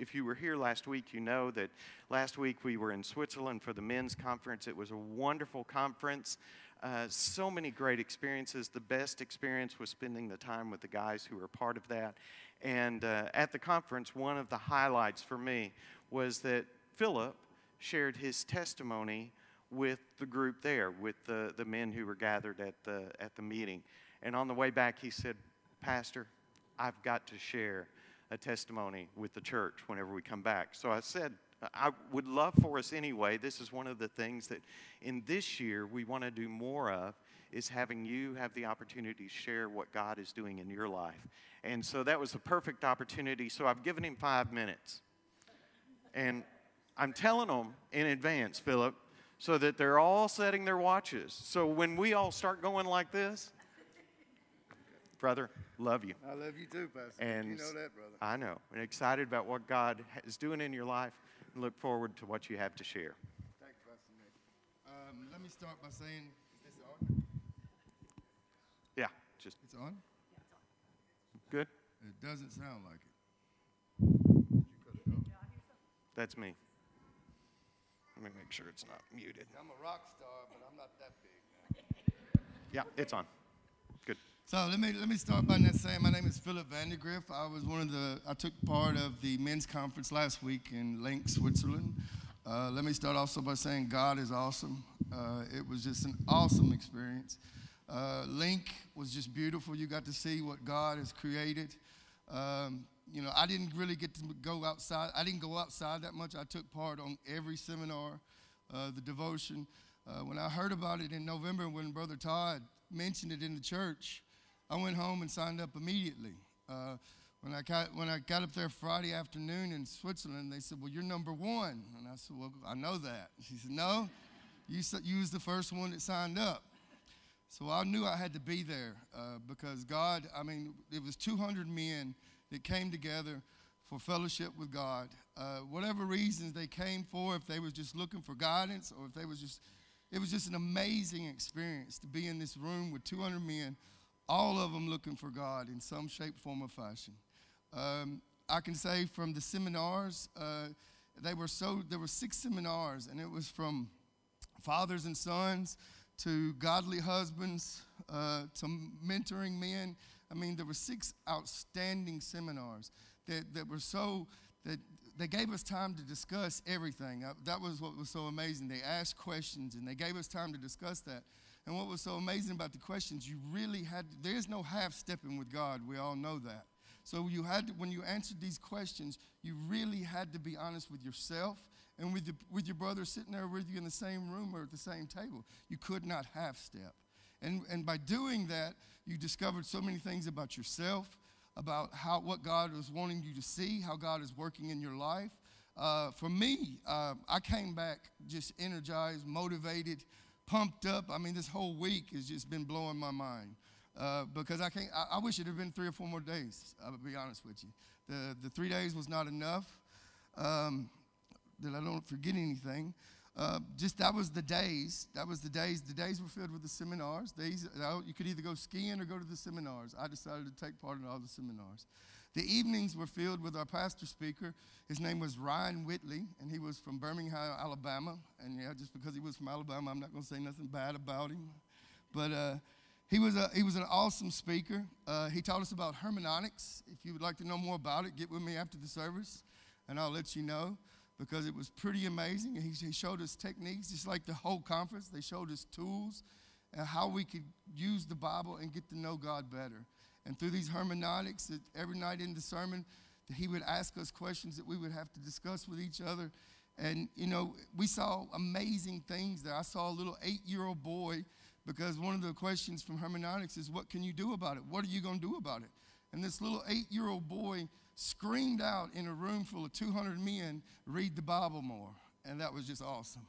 if you were here last week, you know that last week we were in Switzerland for the men's conference. It was a wonderful conference. So many great experiences. The best experience was spending the time with the guys who were part of that. And at the conference, one of the highlights for me was that Philip shared his testimony with the group there, with the men who were gathered at the meeting. And on the way back, he said, Pastor, I've got to share a testimony with the church whenever we come back. So I said, I would love for us anyway. This is one of the things that in this year we want to do more of, is having you have the opportunity to share what God is doing in your life. And so that was a perfect opportunity. So I've given him 5 minutes. And I'm telling them in advance, Philip, so that they're all setting their watches. So when we all start going like this, brother, love you. I love you too, Pastor. And you know that, brother. I know. And excited about what God is doing in your life, and look forward to what you have to share. Thanks, Pastor Nick. Let me start by saying, is this on? Yeah, just It's on? good. It doesn't sound like it. Did you cut it off? That's me. Let me make sure it's not muted. I'm a rock star, but I'm not that big now. Yeah, it's on. Good. So let me start by saying my name is Philip Vandergriff. I took part of the men's conference last week in Link, Switzerland. Let me start also by saying God is awesome. It was just an awesome experience. Link was just beautiful. You got to see what God has created. I didn't really get to go outside. I didn't go outside that much. I took part on every seminar, the devotion. When I heard about it in November, when Brother Todd mentioned it in the church, I went home and signed up immediately. When I got up there Friday afternoon in Switzerland, they said, well, you're number one. And I said, well, I know that. She said, no, you was the first one that signed up. So I knew I had to be there because God, it was 200 men that came together for fellowship with God. Whatever reasons they came for, if they was just looking for guidance or if it was just an amazing experience to be in this room with 200 men, all of them looking for God in some shape, form, or fashion. I can say from the seminars, there were 6 seminars, and it was from fathers and sons to godly husbands to mentoring men. There were 6 outstanding seminars that were that they gave us time to discuss everything. That was what was so amazing. They asked questions, and they gave us time to discuss that. And what was so amazing about the questions, there's no half-stepping with God. We all know that. So when you answered these questions, you really had to be honest with yourself and with your brother sitting there with you in the same room or at the same table. You could not half-step. And by doing that, you discovered so many things about yourself, about what God was wanting you to see, how God is working in your life. For me, I came back just energized, motivated, pumped up. This whole week has just been blowing my mind because I wish it had been 3 or 4 more days. I'll be honest with you. The 3 days was not enough. That I don't forget anything. That was the days. The days were filled with the seminars. You could either go skiing or go to the seminars. I decided to take part in all the seminars. The evenings were filled with our pastor speaker. His name was Ryan Whitley, and he was from Birmingham, Alabama. And just because he was from Alabama, I'm not going to say nothing bad about him. But he was an awesome speaker. He taught us about hermeneutics. If you would like to know more about it, get with me after the service, and I'll let you know, because it was pretty amazing. He showed us techniques, just like the whole conference. They showed us tools and how we could use the Bible and get to know God better. And through these hermeneutics, every night in the sermon, he would ask us questions that we would have to discuss with each other. And, we saw amazing things there. I saw a little 8-year-old boy, because one of the questions from hermeneutics is, what can you do about it? What are you going to do about it? And this little 8-year-old boy screamed out in a room full of 200 men, read the Bible more. And that was just awesome,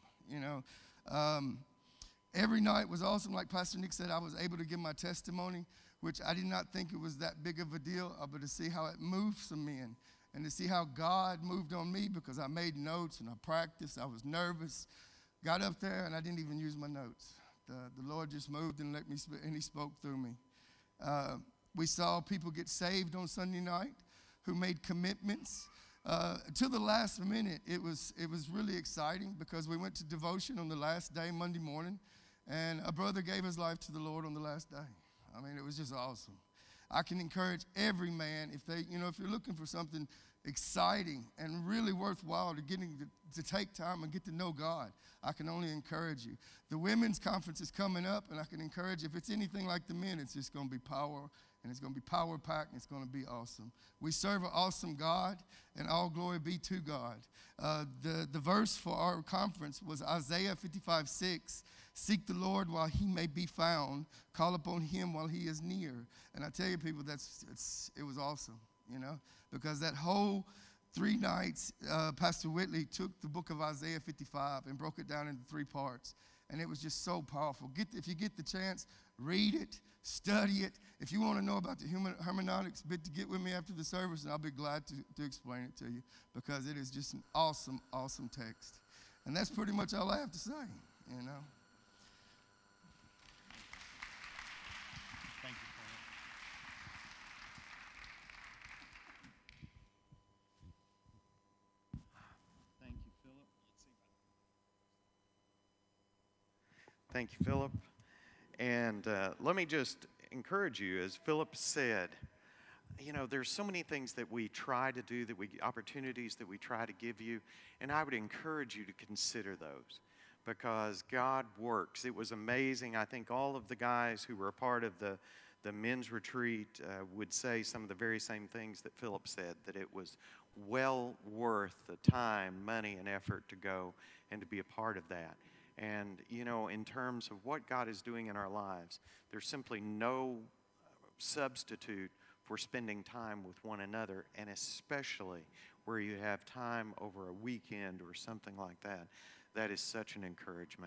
Every night was awesome. Like Pastor Nick said, I was able to give my testimony, which I did not think it was that big of a deal, but to see how it moved some men and to see how God moved on me, because I made notes and I practiced. I was nervous. Got up there and I didn't even use my notes. The Lord just moved and let me and he spoke through me. We saw people get saved on Sunday night who made commitments. To the last minute, it was really exciting because we went to devotion on the last day, Monday morning, and a brother gave his life to the Lord on the last day. I mean, it was just awesome. I can encourage every man, if you're looking for something exciting and really worthwhile to take time and get to know God, I can only encourage you. The women's conference is coming up, and I can encourage you, if it's anything like the men, it's just going to be power, and it's going to be power-packed, and it's going to be awesome. We serve an awesome God, and all glory be to God. The verse for our conference was Isaiah 55:6. Seek the Lord while he may be found. Call upon him while he is near. And I tell you, people, it was awesome, because that whole 3 nights, Pastor Whitley took the book of Isaiah 55 and broke it down into 3 parts. And it was just so powerful. If you get the chance, read it, study it. If you want to know about the hermeneutics, get with me after the service, and I'll be glad to explain it to you, because it is just an awesome, awesome text. And that's pretty much all I have to say, Thank you, Philip. Thank you, Philip. Thank you, Philip. And let me just encourage you, as Philip said, there's so many things that we try to do, opportunities that we try to give you, and I would encourage you to consider those, because God works. It was amazing. I think all of the guys who were a part of the men's retreat would say some of the very same things that Philip said, that it was well worth the time, money, and effort to go and to be a part of that. And, in terms of what God is doing in our lives, there's simply no substitute for spending time with one another, and especially where you have time over a weekend or something like that. That is such an encouragement.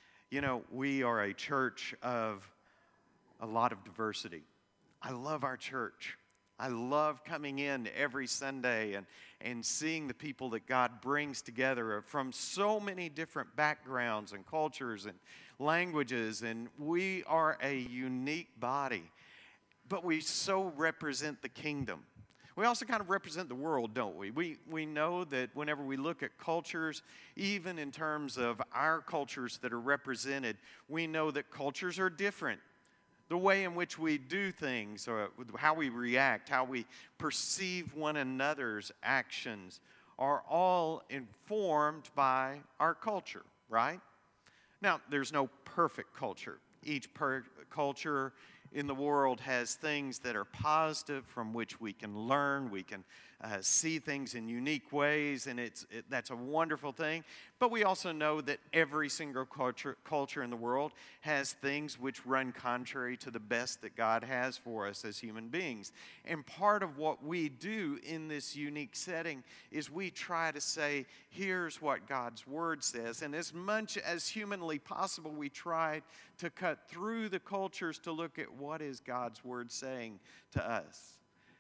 We are a church of a lot of diversity. I love our church. I love coming in every Sunday and seeing the people that God brings together from so many different backgrounds and cultures and languages, and we are a unique body, but we so represent the kingdom. We also kind of represent the world, don't we? We know that whenever we look at cultures, even in terms of our cultures that are represented, we know that cultures are different. The way in which we do things, or how we react, how we perceive one another's actions, are all informed by our culture, right? Now, there's no perfect culture. Each culture in the world has things that are positive from which we can learn. We can see things in unique ways, and that's a wonderful thing. But we also know that every single culture in the world has things which run contrary to the best that God has for us as human beings. And part of what we do in this unique setting is we try to say, here's what God's Word says. And as much as humanly possible, we try to cut through the cultures to look at what is God's Word saying to us.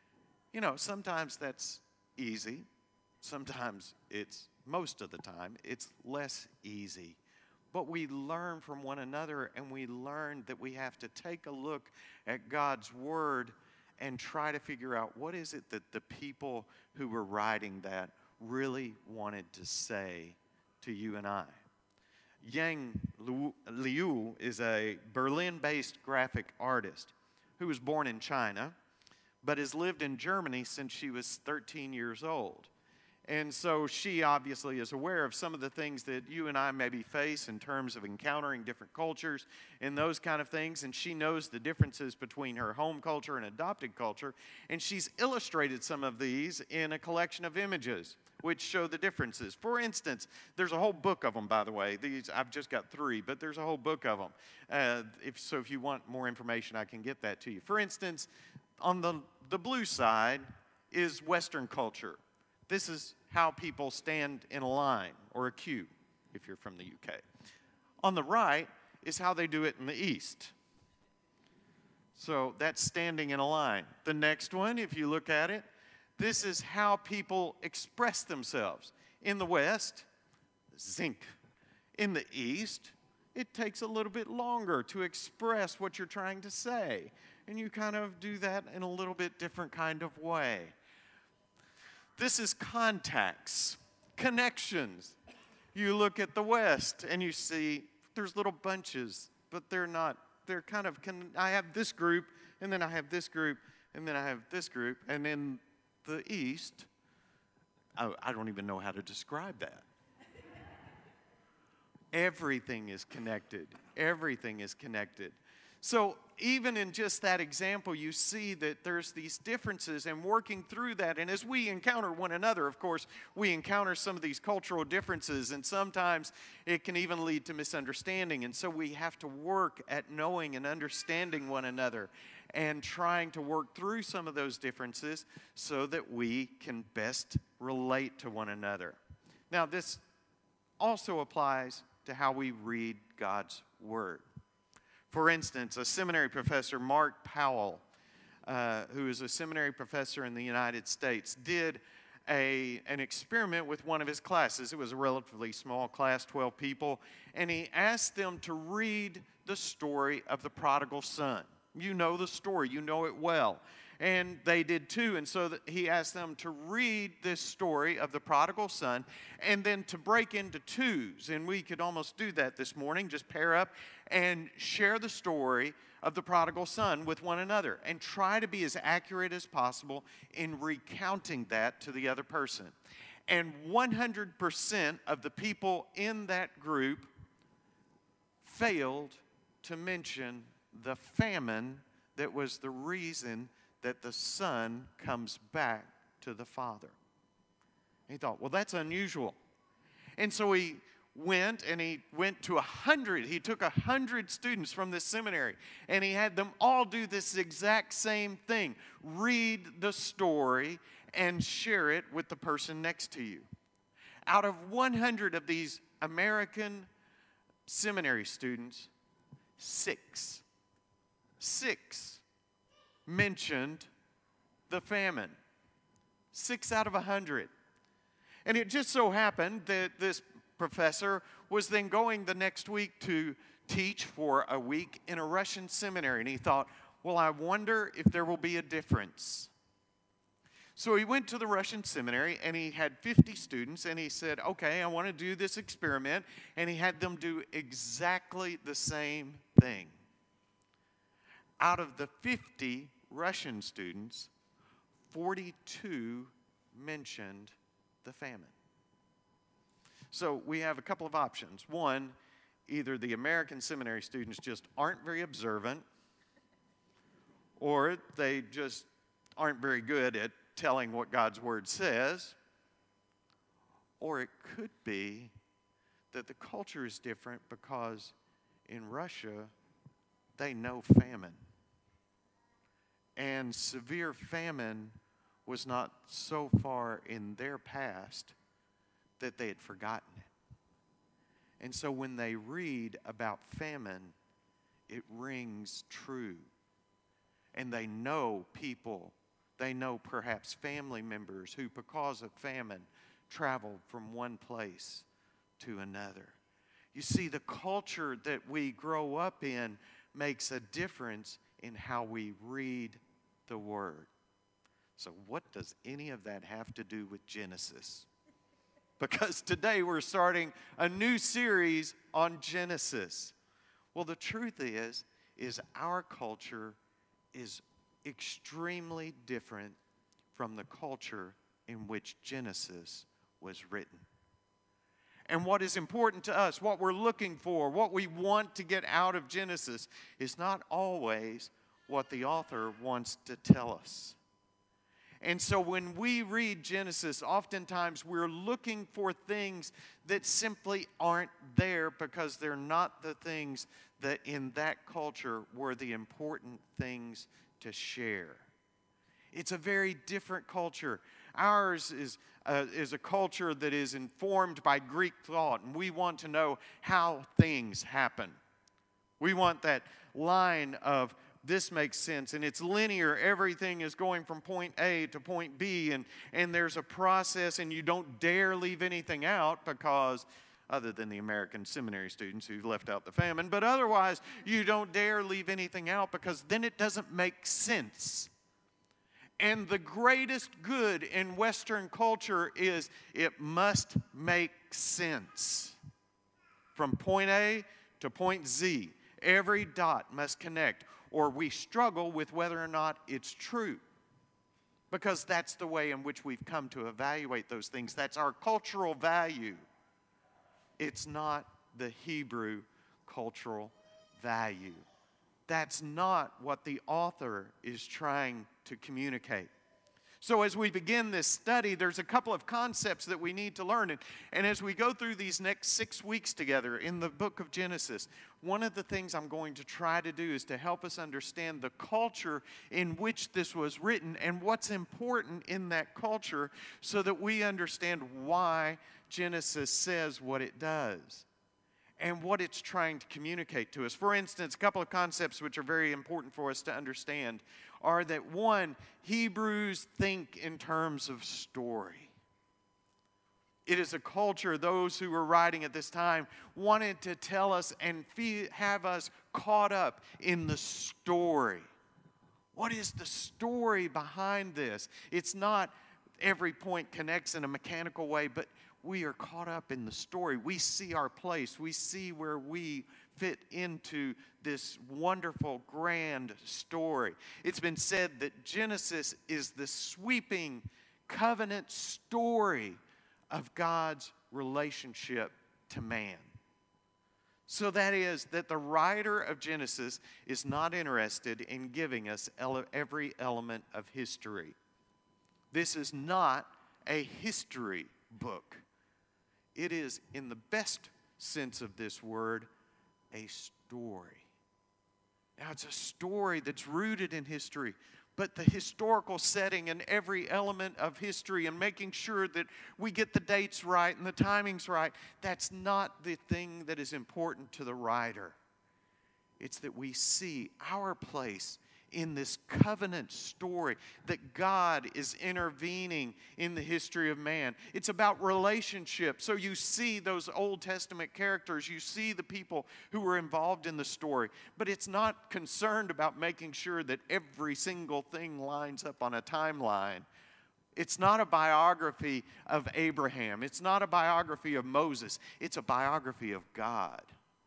Sometimes that's easy. Sometimes most of the time, it's less easy. But we learn from one another, and we learn that we have to take a look at God's Word and try to figure out what is it that the people who were writing that really wanted to say to you and I. Yang Liu is a Berlin-based graphic artist who was born in China, but has lived in Germany since she was 13 years old. And so she obviously is aware of some of the things that you and I maybe face in terms of encountering different cultures and those kind of things. And she knows the differences between her home culture and adopted culture. And she's illustrated some of these in a collection of images which show the differences. For instance, there's a whole book of them, by the way. I've just got 3, but there's a whole book of them. If you want more information, I can get that to you. For instance, on the blue side is Western culture. This is how people stand in a line or a queue, if you're from the UK. On the right is how they do it in the East. So that's standing in a line. The next one, if you look at it, this is how people express themselves. In the West, zinc. In the East, it takes a little bit longer to express what you're trying to say. And you kind of do that in a little bit different kind of way. This is contacts, connections. You look at the West and you see there's little bunches, but they're not, they're kind of, I have this group, and then I have this group, and then I have this group, and in the East, I don't even know how to describe that. Everything is connected. Everything is connected. So even in just that example, you see that there's these differences and working through that. And as we encounter one another, of course, we encounter some of these cultural differences, and sometimes it can even lead to misunderstanding. And so we have to work at knowing and understanding one another and trying to work through some of those differences so that we can best relate to one another. Now, this also applies to how we read God's Word. For instance, a seminary professor, Mark Powell, who is a seminary professor in the United States, did an experiment with one of his classes. It was a relatively small class, 12 people, and he asked them to read the story of the prodigal son. You know the story, you know it well. And they did too, and so he asked them to read this story of the prodigal son and then to break into twos. And we could almost do that this morning, just pair up and share the story of the prodigal son with one another and try to be as accurate as possible in recounting that to the other person. And 100% of the people in that group failed to mention the famine that was the reason that the son comes back to the father. He thought, well, that's unusual. And so he went to 100. He took 100 students from this seminary, and he had them all do this exact same thing. Read the story and share it with the person next to you. Out of 100 of these American seminary students, six mentioned the famine. 6 out of 100. And it just so happened that this professor was then going the next week to teach for a week in a Russian seminary. And he thought, well, I wonder if there will be a difference. So he went to the Russian seminary, and he had 50 students, and he said, okay, I want to do this experiment. And he had them do exactly the same thing. Out of the 50 Russian students, 42 mentioned the famine. So we have a couple of options. One, either the American seminary students just aren't very observant, or they just aren't very good at telling what God's Word says, or it could be that the culture is different because in Russia, they know famine. And severe famine was not so far in their past that they had forgotten it. And so when they read about famine, it rings true. And they know people, they know perhaps family members who, because of famine, traveled from one place to another. You see, the culture that we grow up in makes a difference in how we read the Word. So what does any of that have to do with Genesis? Because today we're starting a new series on Genesis. Well, the truth is our culture is extremely different from the culture in which Genesis was written. And what is important to us, what we're looking for, what we want to get out of Genesis is not always what the author wants to tell us. And so when we read Genesis, oftentimes we're looking for things that simply aren't there because they're not the things that in that culture were the important things to share. It's a very different culture. Ours is a culture that is informed by Greek thought, and we want to know how things happen. We want that line of this makes sense, and it's linear. Everything is going from point A to point B, and there's a process, and you don't dare leave anything out because, other than the American seminary students who left out the famine, but otherwise, you don't dare leave anything out because then it doesn't make sense. And the greatest good in Western culture is it must make sense. From point A to point Z, every dot must connect, or we struggle with whether or not it's true. Because that's the way in which we've come to evaluate those things. That's our cultural value. It's not the Hebrew cultural value. That's not what the author is trying to communicate. So as we begin this study, there's a couple of concepts that we need to learn. And as we go through these next 6 weeks together in the book of Genesis, one of the things I'm going to try to do is to help us understand the culture in which this was written and what's important in that culture so that we understand why Genesis says what it does and what it's trying to communicate to us. For instance, a couple of concepts which are very important for us to understand are that, one, Hebrews think in terms of story. It is a culture, those who were writing at this time wanted to tell us and have us caught up in the story. What is the story behind this? It's not every point connects in a mechanical way, but we are caught up in the story. We see our place. We see where we fit into this wonderful, grand story. It's been said that Genesis is the sweeping covenant story of God's relationship to man. So that is that the writer of Genesis is not interested in giving us every element of history. This is not a history book. It is, in the best sense of this word, a story. Now, it's a story that's rooted in history, but the historical setting and every element of history and making sure that we get the dates right and the timings right, that's not the thing that is important to the writer. It's that we see our place in this covenant story, that God is intervening in the history of man. It's about relationship. So you see those Old Testament characters, you see the people who were involved in the story, but it's not concerned about making sure that every single thing lines up on a timeline. It's not a biography of Abraham. It's not a biography of Moses. It's a biography of God.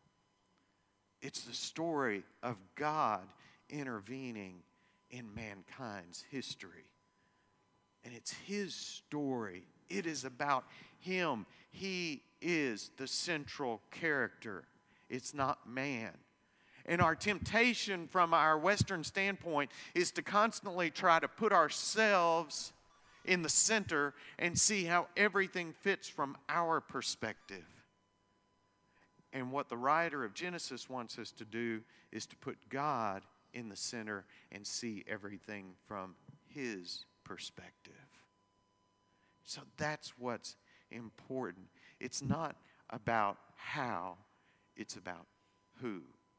It's the story of God intervening in mankind's history. And it's His story. It is about Him. He is the central character. It's not man. And our temptation from our Western standpoint is to constantly try to put ourselves in the center and see how everything fits from our perspective. And what the writer of Genesis wants us to do is to put God in the center and see everything from His perspective. So that's what's important. It's not about how, it's about who.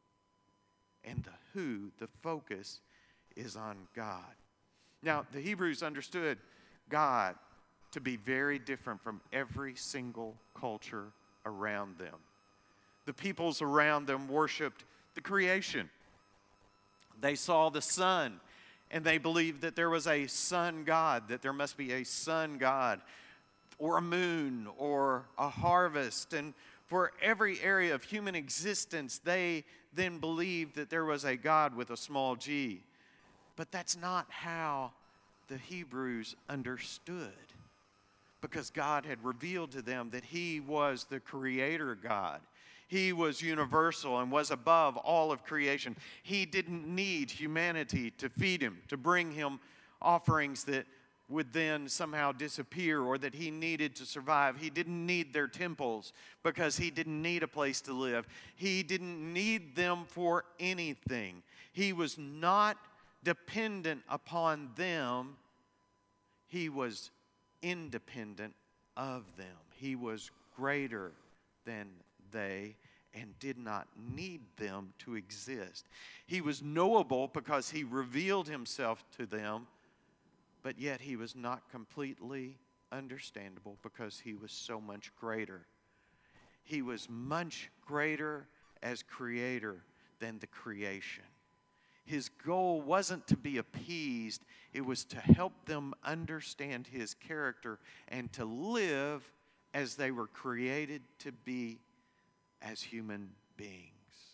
And the who, the focus is on God. Now, the Hebrews understood God to be very different from every single culture around them. The peoples around them worshiped the creation. They saw the sun, and they believed that there was a sun god, that there must be a sun god, or a moon, or a harvest. And for every area of human existence, they then believed that there was a God with a small g. But that's not how the Hebrews understood, because God had revealed to them that He was the creator God. He was universal and was above all of creation. He didn't need humanity to feed Him, to bring Him offerings that would then somehow disappear or that He needed to survive. He didn't need their temples because He didn't need a place to live. He didn't need them for anything. He was not dependent upon them. He was independent of them. He was greater than they and did not need them to exist. He was knowable because He revealed Himself to them, but yet He was not completely understandable because He was so much greater. He was much greater as creator than the creation. His goal wasn't to be appeased. It was to help them understand His character and to live as they were created to be as human beings.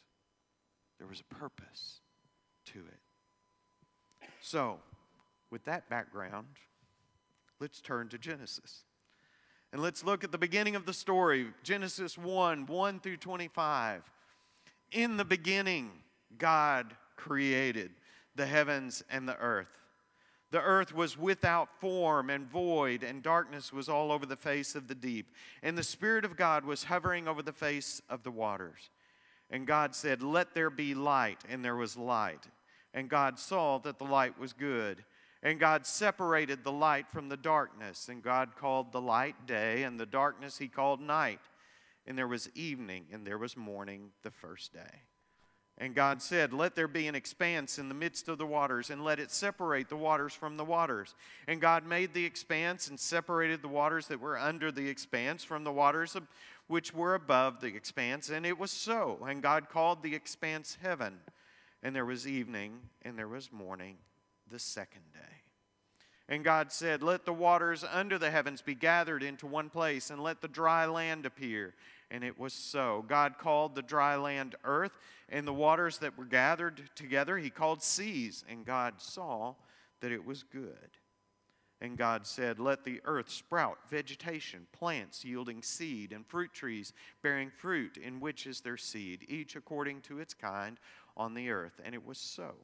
There was a purpose to it. So, with that background, let's turn to Genesis. And let's look at the beginning of the story, Genesis 1 through 25. In the beginning, God created the heavens and the earth. The earth was without form and void, and darkness was all over the face of the deep. And the Spirit of God was hovering over the face of the waters. And God said, "Let there be light," and there was light. And God saw that the light was good. And God separated the light from the darkness. And God called the light day, and the darkness He called night. And there was evening, and there was morning the first day. And God said, "Let there be an expanse in the midst of the waters, and let it separate the waters from the waters." And God made the expanse and separated the waters that were under the expanse from the waters which were above the expanse. And it was so. And God called the expanse heaven. And there was evening, and there was morning the second day. And God said, "Let the waters under the heavens be gathered into one place, and let the dry land appear." And it was so. God called the dry land earth, and the waters that were gathered together He called seas. And God saw that it was good. And God said, "Let the earth sprout vegetation, plants yielding seed, and fruit trees bearing fruit, in which is their seed, each according to its kind on the earth." And it was so.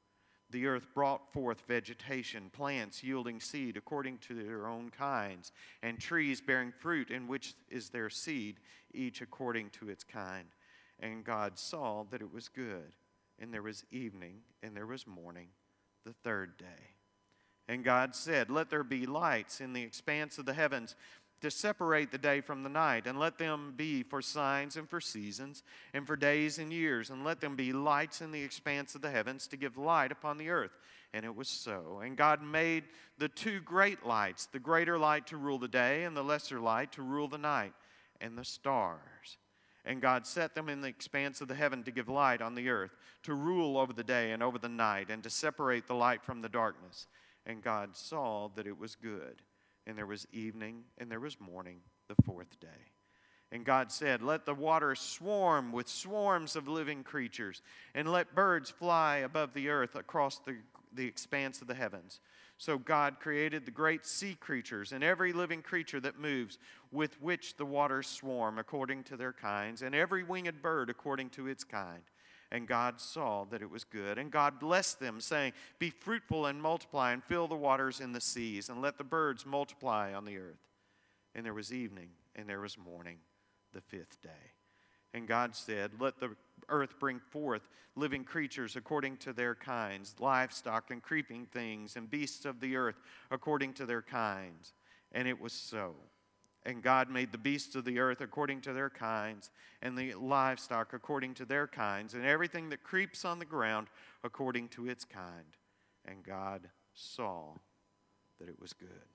The earth brought forth vegetation, plants yielding seed according to their own kinds, and trees bearing fruit, in which is their seed, each according to its kind. And God saw that it was good. And there was evening, and there was morning, the third day. And God said, "Let there be lights in the expanse of the heavens to separate the day from the night, and let them be for signs and for seasons and for days and years, and let them be lights in the expanse of the heavens to give light upon the earth." And it was so. And God made the two great lights, the greater light to rule the day, and the lesser light to rule the night, and the stars. And God set them in the expanse of the heaven to give light on the earth, to rule over the day and over the night, and to separate the light from the darkness. And God saw that it was good. And there was evening, and there was morning, the fourth day. And God said, "Let the waters swarm with swarms of living creatures, and let birds fly above the earth across the expanse of the heavens." So God created the great sea creatures and every living creature that moves, with which the waters swarm according to their kinds, and every winged bird according to its kind. And God saw that it was good. And God blessed them, saying, "Be fruitful and multiply, and fill the waters in the seas, and let the birds multiply on the earth." And there was evening, and there was morning, the fifth day. And God said, "Let the earth bring forth living creatures according to their kinds, livestock and creeping things, and beasts of the earth according to their kinds." And it was so. And God made the beasts of the earth according to their kinds, and the livestock according to their kinds, and everything that creeps on the ground according to its kind. And God saw that it was good.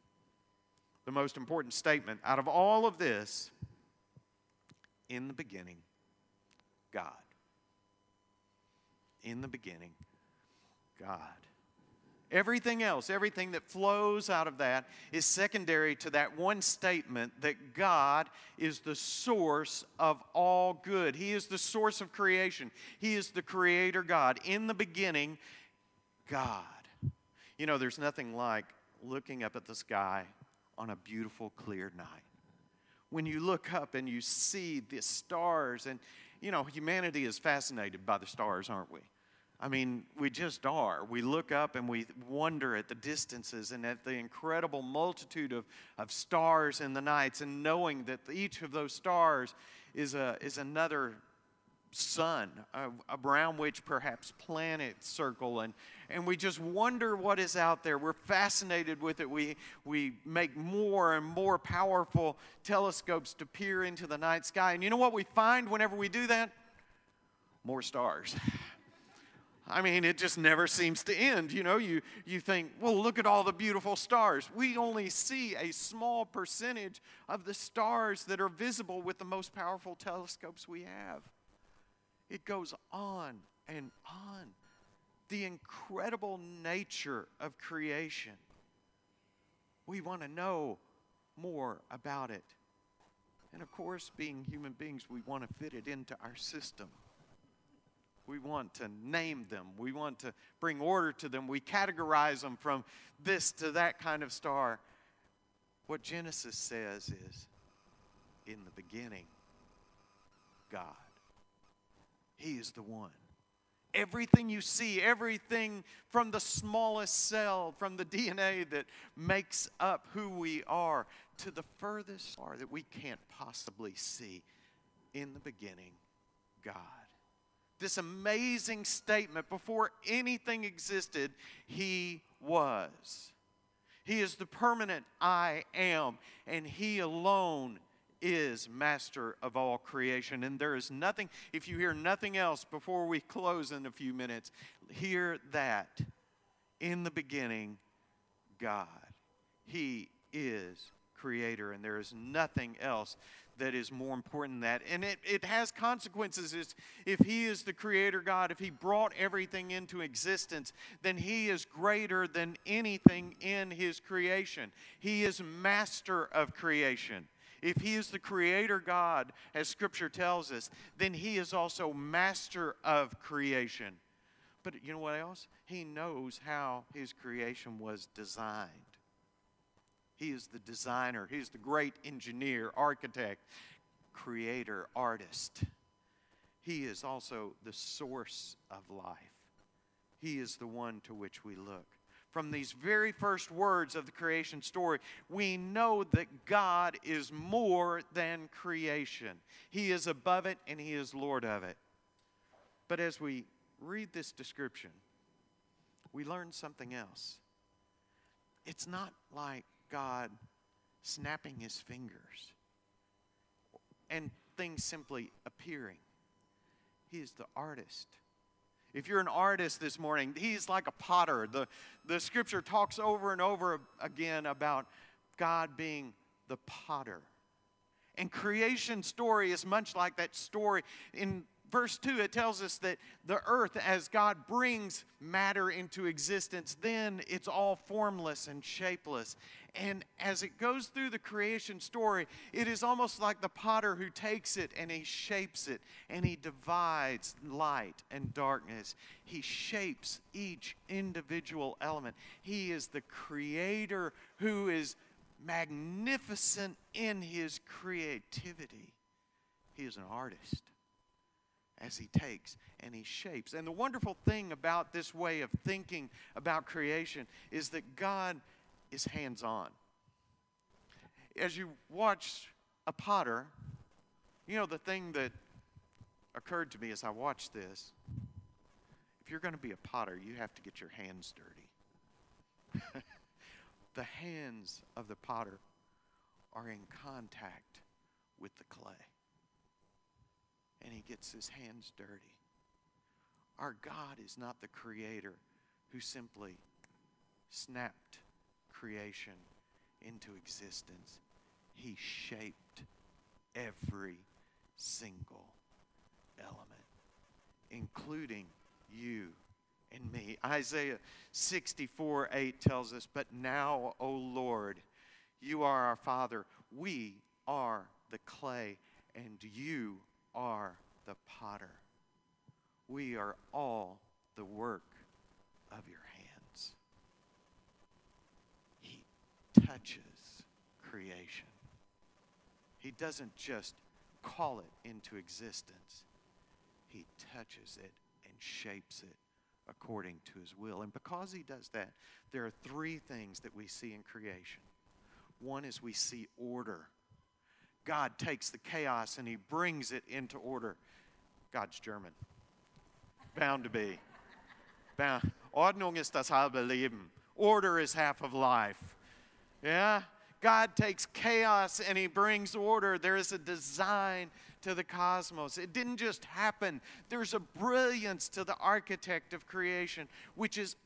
The most important statement out of all of this, in the beginning, God. In the beginning, God. Everything else, everything that flows out of that is secondary to that one statement that God is the source of all good. He is the source of creation. He is the creator God. In the beginning, God. You know, there's nothing like looking up at the sky on a beautiful, clear night. When you look up and you see the stars, and, you know, humanity is fascinated by the stars, aren't we? I mean, we just are. We look up and we wonder at the distances and at the incredible multitude of stars in the nights, and knowing that each of those stars is another sun, around which perhaps planets circle, and we just wonder what is out there. We're fascinated with it. We make more and more powerful telescopes to peer into the night sky, and you know what we find whenever we do that? More stars. I mean, it just never seems to end. You know, you think, well, look at all the beautiful stars. We only see a small percentage of the stars that are visible with the most powerful telescopes we have. It goes on and on. the incredible nature of creation. We want to know more about it. And of course, being human beings, we want to fit it into our system. We want to name them. We want to bring order to them. We categorize them from this to that kind of star. What Genesis says is, in the beginning, God. He is the one. Everything you see, everything from the smallest cell, from the DNA that makes up who we are, to the furthest star that we can't possibly see, in the beginning, God. This amazing statement, before anything existed, He was. He is the permanent I am, and He alone is master of all creation. And there is nothing, if you hear nothing else before we close in a few minutes, hear that. In the beginning, God. He is creator, and there is nothing else that is more important than that. And it has consequences. If He is the creator God, if He brought everything into existence, then He is greater than anything in His creation. He is master of creation. If He is the creator God, as Scripture tells us, then He is also master of creation. But you know what else? He knows how His creation was designed. He is the designer. He's the great engineer, architect, creator, artist. He is also the source of life. He is the one to which we look. From these very first words of the creation story, we know that God is more than creation. He is above it and He is Lord of it. But as we read this description, we learn something else. It's not like God snapping His fingers and things simply appearing. He is the artist. If you're an artist this morning, He's like a potter. The Scripture talks over and over again about God being the potter. And creation story is much like that story. In verse 2, it tells us that the earth, as God brings matter into existence, then it's all formless and shapeless. And as it goes through the creation story, it is almost like the potter who takes it and he shapes it, and he divides light and darkness. He shapes each individual element. He is the creator who is magnificent in His creativity. He is an artist as He takes and He shapes. And the wonderful thing about this way of thinking about creation is that God is hands-on. As you watch a potter, you know, the thing that occurred to me as I watched this, if you're going to be a potter, you have to get your hands dirty. The hands of the potter are in contact with the clay, and he gets his hands dirty. Our God is not the creator who simply snapped creation into existence. He shaped every single element, including you and me. Isaiah 64:8 tells us, "But now, O Lord, you are our Father. We are the clay, and you are the potter. We are all the work of your hands." He touches creation. He doesn't just call it into existence. He touches it and shapes it according to His will. And because He does that, there are three things that we see in creation. One is we see order. God takes the chaos and He brings it into order. God's German. Bound to be. Ordnung ist das halbe Leben. Order is half of life. Yeah? God takes chaos and He brings order. There is a design to the cosmos. It didn't just happen. There's a brilliance to the architect of creation, which is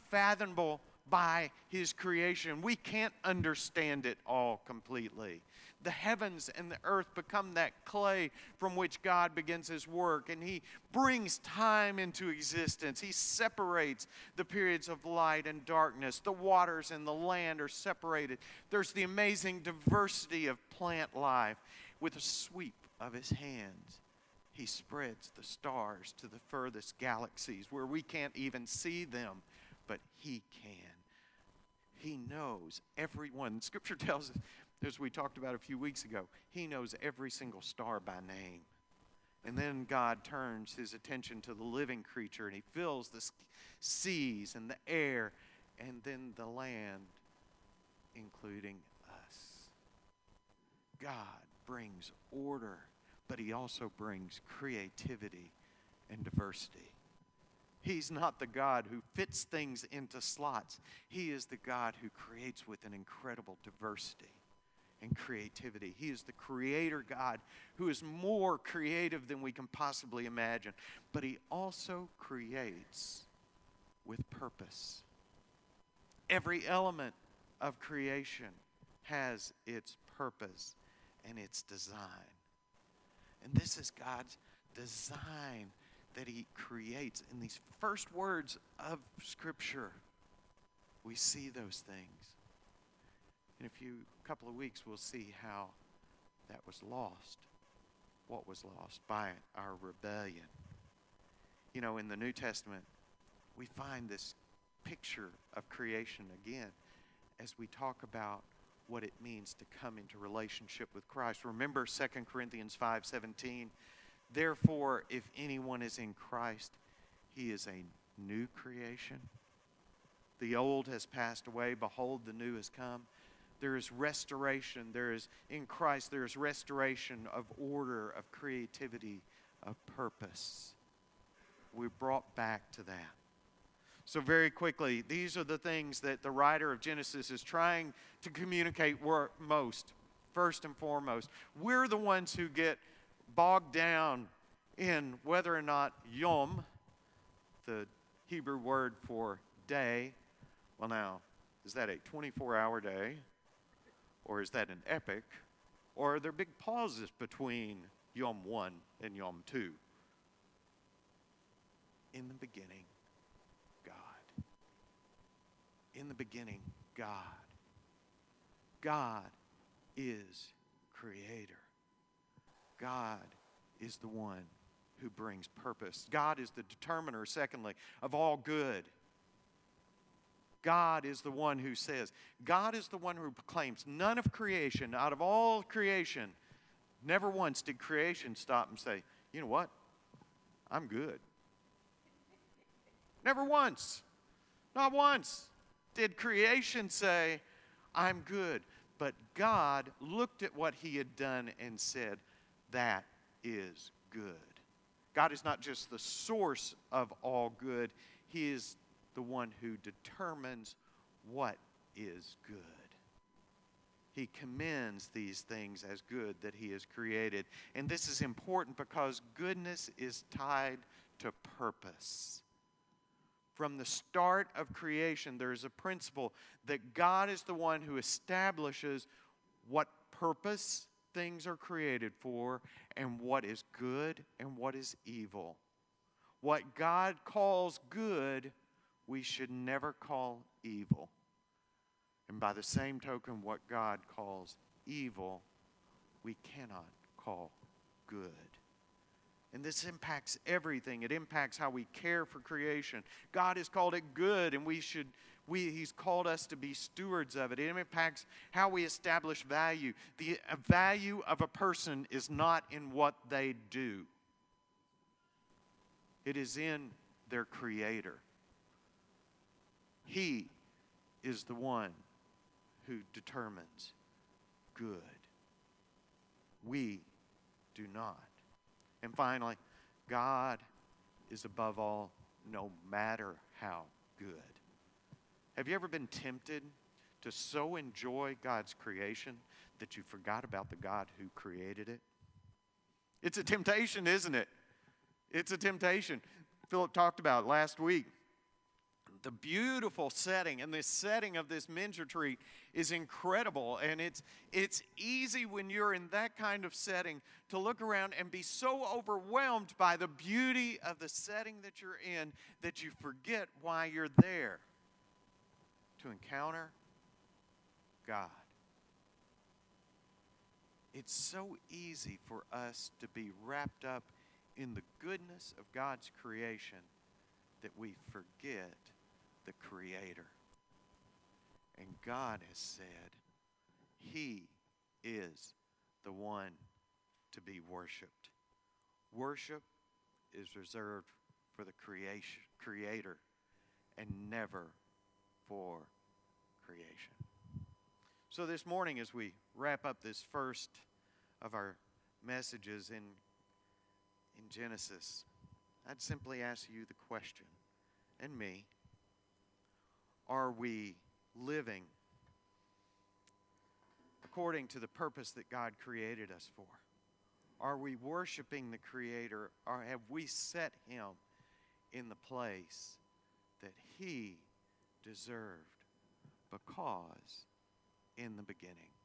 unfathomable by His creation. We can't understand it all completely. The heavens and the earth become that clay from which God begins his work, and he brings time into existence. He separates the periods of light and darkness. The waters and the land are separated. There's the amazing diversity of plant life. With a sweep of his hands, he spreads the stars to the furthest galaxies where we can't even see them, but he can. He knows everyone. Scripture tells us, as we talked about a few weeks ago, he knows every single star by name. And then God turns his attention to the living creature, and he fills the seas and the air and then the land, including us. God brings order, but he also brings creativity and diversity. He's not the God who fits things into slots. He is the God who creates with an incredible diversity and creativity. He is the creator God who is more creative than we can possibly imagine. But he also creates with purpose. Every element of creation has its purpose and its design. And this is God's design that he creates. In these first words of Scripture, we see those things. In a couple of weeks, we'll see how that was lost. What was lost by our rebellion. You know, in the New Testament, we find this picture of creation again as we talk about what it means to come into relationship with Christ. Remember 2 Corinthians 5:17. Therefore, if anyone is in Christ, he is a new creation. The old has passed away. Behold, the new has come. There is restoration. In Christ, there is restoration of order, of creativity, of purpose. We're brought back to that. So very quickly, these are the things that the writer of Genesis is trying to communicate most, first and foremost. We're the ones who get bogged down in whether or not Yom, the Hebrew word for day, well now, is that a 24-hour day? Or is that an epic? Or are there big pauses between Yom 1 and Yom 2? In the beginning, God. In the beginning, God. God is creator. God is the one who brings purpose. God is the determiner, secondly, of all good. God is the one who says, God is the one who proclaims none of creation, out of all creation, never once did creation stop and say, you know what? I'm good. Never once. Not once did creation say, I'm good. But God looked at what he had done and said, that is good. God is not just the source of all good. He is the one who determines what is good. He commends these things as good that he has created. And this is important because goodness is tied to purpose. From the start of creation, there is a principle that God is the one who establishes what purpose things are created for and what is good and what is evil. What God calls good, we should never call evil. And by the same token, what God calls evil, we cannot call good. And this impacts everything. It impacts how we care for creation. God has called it good, and He's called us to be stewards of it. It impacts how we establish value. The value of a person is not in what they do. It is in their Creator. He is the one who determines good. We do not. And finally, God is above all, no matter how good. Have you ever been tempted to so enjoy God's creation that you forgot about the God who created it? It's a temptation, isn't it? It's a temptation. Philip talked about last week. The beautiful setting, and this setting of this men's retreat is incredible. And it's easy when you're in that kind of setting to look around and be so overwhelmed by the beauty of the setting that you're in that you forget why you're there, to encounter God. It's so easy for us to be wrapped up in the goodness of God's creation that we forget the Creator. And God has said He is the one to be worshiped. Worship is reserved for the Creator and never for creation. So this morning, as we wrap up this first of our messages in Genesis, I'd simply ask you the question, and me, are we living according to the purpose that God created us for? Are we worshiping the Creator, or have we set Him in the place that He deserved? Because in the beginning,